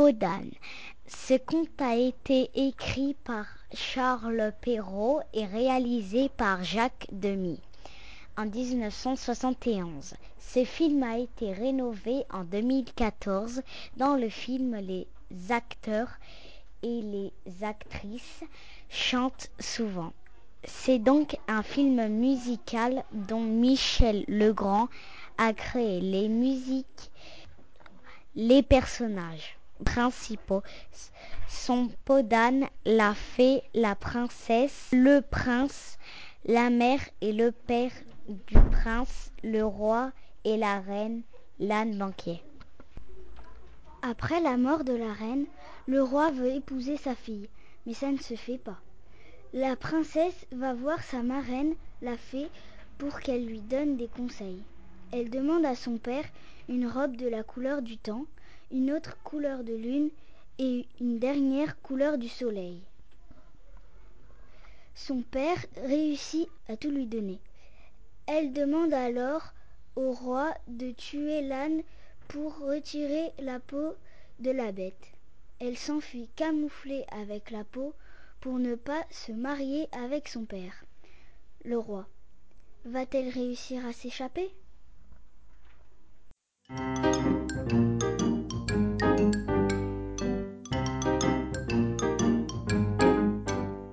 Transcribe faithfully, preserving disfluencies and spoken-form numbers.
Peau d'âne. Ce conte a été écrit par Charles Perrault et réalisé par Jacques Demy en dix-neuf cent soixante et onze. Ce film a été rénové en deux mille quatorze. Dans le film, les acteurs et les actrices chantent souvent. C'est donc un film musical dont Michel Legrand a créé les musiques. Les personnages principaux sont Peau d'âne, la fée, la princesse, le prince, la mère et le père du prince, le roi et la reine, l'âne banquier. Après la mort de la reine, le roi veut épouser sa fille, mais ça ne se fait pas. La princesse va voir sa marraine, la fée, pour qu'elle lui donne des conseils. Elle demande à son père une robe de la couleur du temps, une autre couleur de lune et une dernière couleur du soleil. Son père réussit à tout lui donner. Elle demande alors au roi de tuer l'âne pour retirer la peau de la bête. Elle s'enfuit camouflée avec la peau pour ne pas se marier avec son père. Le roi, va-t-elle réussir à s'échapper ?